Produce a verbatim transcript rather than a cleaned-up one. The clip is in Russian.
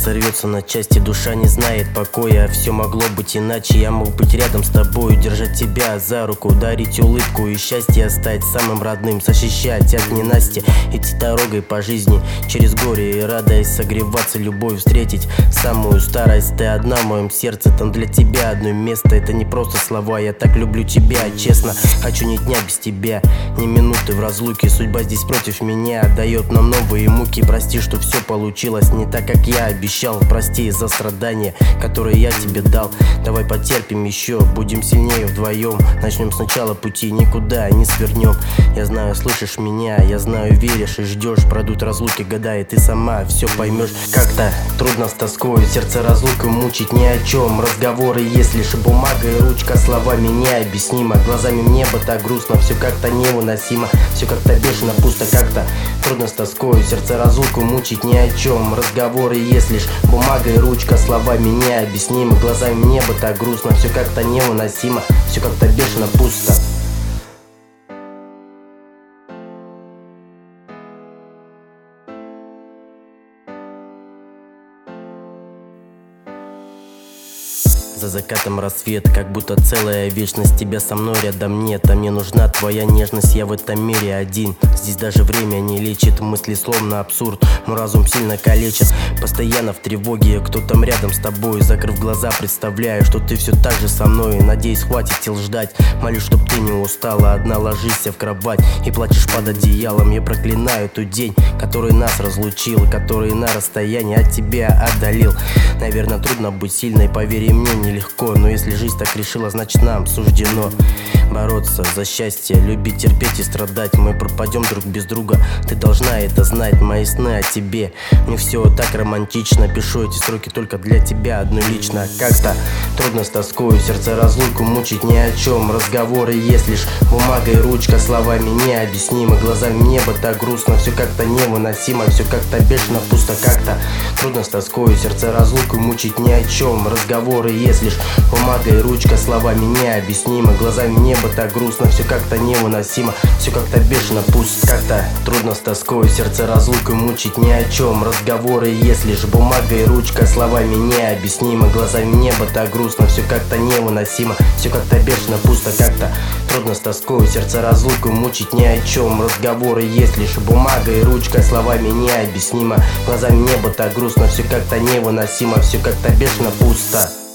сердце рвется на части, душа не знает покоя. Все могло быть иначе, я мог быть рядом с тобой, держать тебя за руку, дарить улыбку и счастье, стать самым родным, защищать от ненасти, идти дорогой по жизни, через горе и радость, согреваться, любовь встретить самую старость. Ты одна в моем сердце, там для тебя одно место. Это не просто слова, я так люблю тебя, честно. Хочу ни дня без тебя, ни минуты в разлуке. Судьба здесь против меня, дает нам новые муки. Прости, что все получилось не так, как я обещал. Прости за страдания, которые я тебе дал. Давай потерпим еще, будем сильнее вдвоем. Начнем сначала пути, никуда не свернем. Я знаю, слышишь меня, я знаю, веришь и ждешь. Пройдут разлуки года, и ты сама все поймешь. Как-то трудно с тоской, сердце разлукой мучить ни о чем. Разговоры есть лишь бумага и ручка, словами необъяснимо. Глазами в небо так грустно, все как-то невыносимо. Все как-то бешено, пусто, как-то трудно с тоской, сердце разлукой мучить ни о чем. Разговоры есть лишь бумага и ручка, словами необъяснимо. Глазами в небо так грустно, все как-то невыносимо. Все как-то бешено, пусто. За закатом рассвет, как будто целая вечность. Тебя со мной рядом нет, а мне нужна твоя нежность. Я в этом мире один, здесь даже время не лечит. Мысли словно абсурд, но разум сильно калечит. Постоянно в тревоге, кто там рядом с тобой. Закрыв глаза, представляю, что ты все так же со мной. Надеюсь, хватит сил ждать, молюсь, чтоб ты не устала. Одна ложишься в кровать и плачешь под одеялом. Я проклинаю тот день, который нас разлучил, который на расстоянии от тебя отдалил. Наверное, трудно быть сильной, поверь мне, нелегко. Но если жизнь так решила, значит нам суждено бороться за счастье, любить, терпеть и страдать. Мы пропадем друг без друга, ты должна это знать. Мои сны о тебе, мне все так романтично. Пишу эти строки только для тебя, одной лично. Как-то трудно с тоской, сердце разлуку мучить ни о чем. Разговоры есть лишь бумага и ручка, словами необъяснимо. Глазами в небо так грустно, все как-то невыносимо. Все как-то бешено, пусто, как-то трудно с тоской, сердце разлуку мучить ни о чем. Разговоры есть лишь бумага и ручка, словами необъяснимо. Глазами в небо так грустно, все как-то невыносимо. Все как-то бешено, пусть. Как-то трудно с тоской, сердце разлукой мучить ни о чем. Разговоры есть лишь бумага и ручка, словами необъяснимо. Глазами в небо так грустно, все как-то невыносимо. Все как-то бешено, пусто. Как-то трудно с тоской, сердце разлукой мучить ни о чем. Разговоры есть лишь бумага и ручка, словами необъяснимо. Глазами в небо так грустно, все как-то невыносимо. Все как-то бешено, пусто.